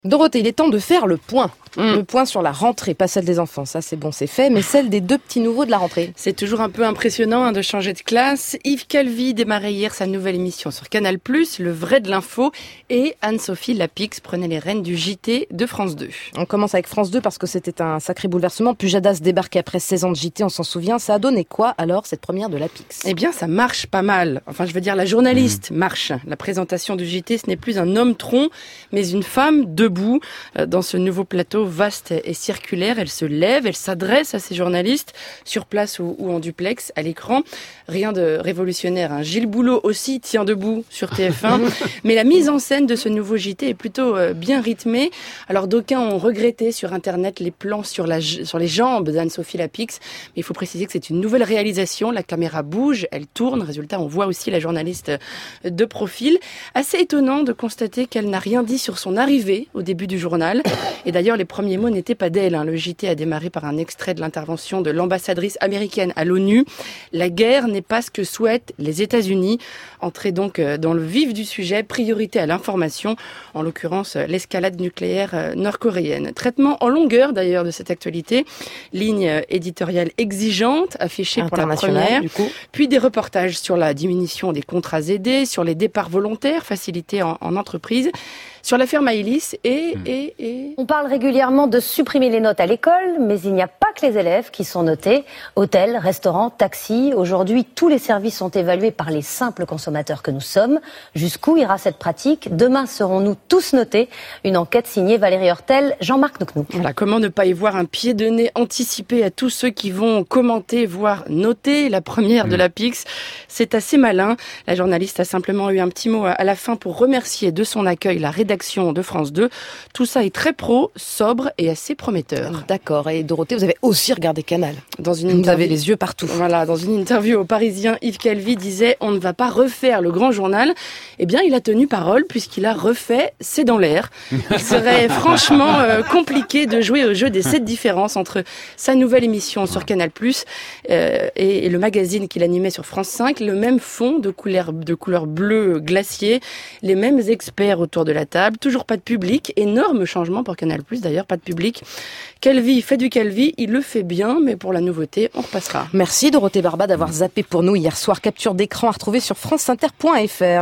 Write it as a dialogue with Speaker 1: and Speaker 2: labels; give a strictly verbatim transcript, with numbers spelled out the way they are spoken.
Speaker 1: Dorothée, il est temps de faire le point.
Speaker 2: Mmh.
Speaker 1: Le point sur la rentrée, pas celle des enfants, ça c'est bon, c'est fait, mais celle des deux petits nouveaux de la rentrée.
Speaker 2: C'est toujours un peu impressionnant hein, de changer de classe. Yves Calvi démarrait hier sa nouvelle émission sur Canal plus, Le vrai de l'info, et Anne-Sophie Lapix prenait les rênes du J T de France deux.
Speaker 1: On commence avec France deux parce que c'était un sacré bouleversement. Pujadas débarquait après seize ans de J T, on s'en souvient. Ça a donné quoi alors, cette première de Lapix ?
Speaker 2: Eh bien, ça marche pas mal. Enfin, je veux dire, la journaliste mmh. marche. La présentation du J T, ce n'est plus un homme tronc, mais une femme debout dans ce nouveau plateau vaste et circulaire. Elle se lève, elle s'adresse à ses journalistes, sur place ou, ou en duplex, à l'écran. Rien de révolutionnaire. Hein. Gilles Boulot aussi tient debout sur T F un. Mais la mise en scène de ce nouveau J T est plutôt euh, bien rythmée. Alors d'aucuns ont regretté sur Internet les plans sur, la, sur les jambes d'Anne-Sophie Lapix. Mais il faut préciser que c'est une nouvelle réalisation. La caméra bouge, elle tourne. Résultat, on voit aussi la journaliste de profil. Assez étonnant de constater qu'elle n'a rien dit sur son arrivée au début du journal. Et d'ailleurs, les premiers mots n'étaient pas d'elle. Hein. Le J T a démarré par un extrait de l'intervention de l'ambassadrice américaine à l'ONU. La guerre n'est pas ce que souhaitent les États-Unis. Entrée donc dans le vif du sujet, priorité à l'information, en l'occurrence l'escalade nucléaire nord-coréenne. Traitement en longueur d'ailleurs de cette actualité. Ligne éditoriale exigeante, affichée pour la première.
Speaker 1: Du coup.
Speaker 2: Puis des reportages sur la diminution des contrats aidés, sur les départs volontaires facilités en, en entreprise, sur l'affaire Maëlys et, mmh. et, et...
Speaker 3: On parle régulièrement de supprimer les notes à l'école, mais il n'y a pas que les élèves qui sont notés. Hôtels, restaurants, taxis. Aujourd'hui, tous les services sont évalués par les simples consommateurs que nous sommes. Jusqu'où ira cette pratique ? Demain, serons-nous tous notés ? Une enquête signée Valérie Hortel, Jean-Marc Noucnou.
Speaker 2: Voilà, comment ne pas y voir un pied de nez anticipé à tous ceux qui vont commenter, voire noter la première mmh. de Lapix. C'est assez malin. La journaliste a simplement eu un petit mot à la fin pour remercier de son accueil la rédaction de France deux. Tout ça est très pro, sobre et assez prometteur.
Speaker 1: D'accord. Et Dorothée, vous avez aussi regardé Canal.
Speaker 2: Dans une
Speaker 1: vous
Speaker 2: interview...
Speaker 1: avez les yeux partout.
Speaker 2: Voilà, dans une interview au Parisien, Yves Calvi disait « On ne va pas refaire le grand journal ». Eh bien, il a tenu parole puisqu'il a refait « C'est dans l'air ». Il serait franchement euh, compliqué de jouer au jeu des sept différences entre sa nouvelle émission sur Canal plus, euh, et, et le magazine qu'il animait sur France cinq. Le même fond de couleur, de couleur bleu glacier, les mêmes experts autour de la table. Toujours pas de public, énorme changement pour Canal plus d'ailleurs, pas de public. Calvi fait du Calvi, il le fait bien, mais pour la nouveauté, on repassera.
Speaker 1: Merci Dorothée Barba d'avoir zappé pour nous hier soir. Capture d'écran à retrouver sur franceinter point fr.